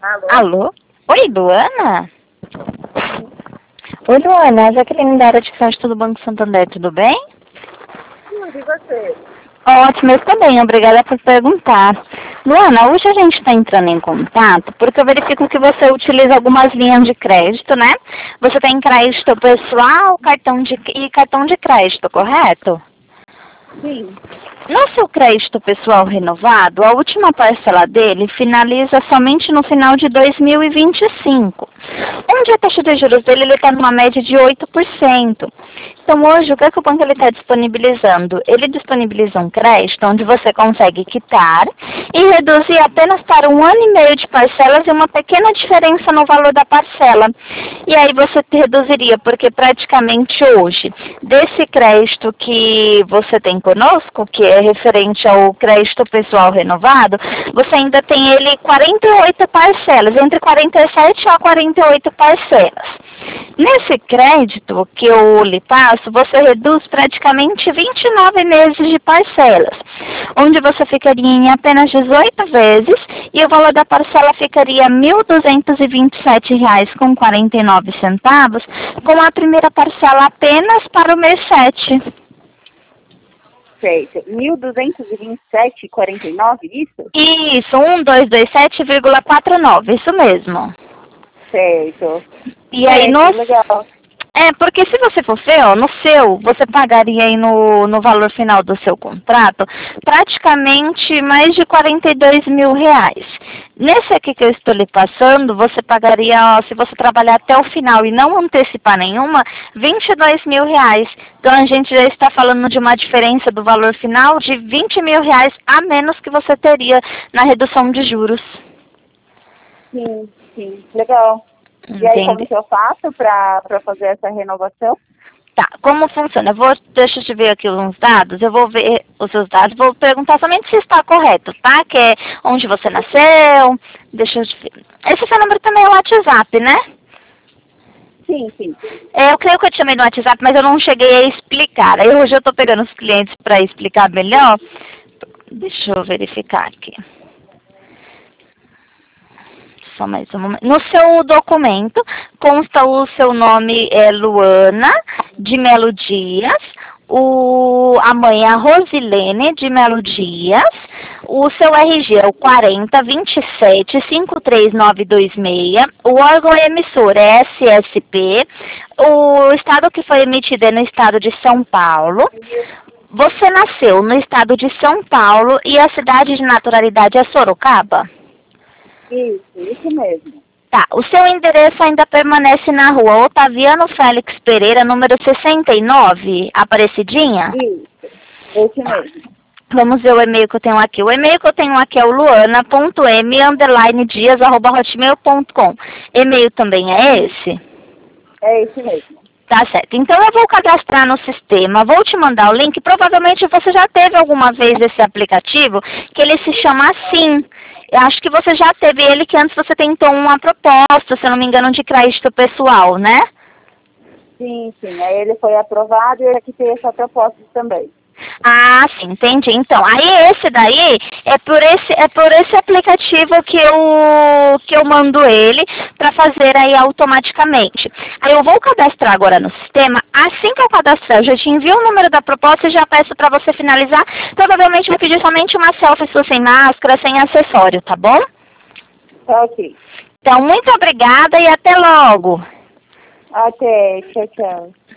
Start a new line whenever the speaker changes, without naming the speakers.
Alô?
Alô? Oi, Luana? Oi, Luana, Jaqueline da área de crédito do Banco Santander, tudo bem?
Tudo, e você?
Ótimo, eu estou bem, obrigada por perguntar. Luana, hoje a gente está entrando em contato porque eu verifico que você utiliza algumas linhas de crédito, né? Você tem crédito pessoal, cartão de crédito, correto?
Sim.
No seu crédito pessoal renovado, a última parcela dele finaliza somente no final de 2025, onde a taxa de juros dele está numa média de 8%. Então hoje, o que o banco está disponibilizando? Ele disponibiliza um crédito onde você consegue quitar e reduzir apenas para 1 ano e meio de parcelas e uma pequena diferença no valor da parcela. E aí você reduziria, porque praticamente hoje, desse crédito que você tem conosco, que é referente ao crédito pessoal renovado, você ainda tem ele 48 parcelas, entre 47 a 48 parcelas. Nesse crédito que eu lhe passo, você reduz praticamente 29 meses de parcelas, onde você ficaria em apenas 18 vezes e o valor da parcela ficaria R$ 1.227,49, com a primeira parcela apenas para o mês 7.
Certo. 1.227,49, isso?
Isso, 1227,49, isso mesmo.
Certo.
E aí,
Legal.
porque se você for ver, ó, no seu, você pagaria aí no valor final do seu contrato praticamente mais de R$ 42.000. Nesse aqui que eu estou lhe passando, você pagaria, ó, se você trabalhar até o final e não antecipar nenhuma, R$ 22.000. Então a gente já está falando de uma diferença do valor final de R$ 20.000 a menos que você teria na redução de juros.
Sim, sim. Legal. E aí, como que eu faço para fazer essa renovação?
Tá, como funciona? Deixa eu te ver aqui uns dados, eu vou ver os seus dados, vou perguntar somente se está correto, tá? Que é onde você nasceu, deixa eu te ver. Esse seu número também é o WhatsApp, né?
Sim, sim.
Eu creio que eu te chamei no WhatsApp, mas eu não cheguei a explicar. Aí hoje eu estou pegando os clientes para explicar melhor. Deixa eu verificar aqui. Só mais um momento. No seu documento consta o seu nome é Luana de Melo Dias, a mãe é a Rosilene de Melo Dias, o seu RG é o 4027-53926, o órgão emissor é SSP, o estado que foi emitido é no estado de São Paulo. Você nasceu no estado de São Paulo e a cidade de naturalidade é Sorocaba?
Isso mesmo.
Tá, o seu endereço ainda permanece na rua Otaviano Félix Pereira, número 69, Aparecidinha?
Isso, esse mesmo.
Vamos ver o e-mail que eu tenho aqui. O e-mail que eu tenho aqui é o luana.m_dias@hotmail.com. E-mail também é esse?
É esse mesmo.
Tá certo. Então eu vou cadastrar no sistema, vou te mandar o link. Provavelmente você já teve alguma vez esse aplicativo, que ele se chama Assim. Eu acho que você já teve ele, que antes você tentou uma proposta, se eu não me engano, de crédito pessoal, né?
Sim, sim. Aí ele foi aprovado e eu aqui tenho essa proposta também.
Ah, sim, entendi. Então, aí esse daí é por esse aplicativo que eu mando ele para fazer aí automaticamente. Aí eu vou cadastrar agora no sistema. Assim que eu cadastrar, eu já te envio o número da proposta e já peço para você finalizar. Provavelmente vai pedir somente uma selfie sua sem máscara, sem acessório, tá bom?
Tá ok.
Então, muito obrigada e até logo.
Até. Tchau, tchau.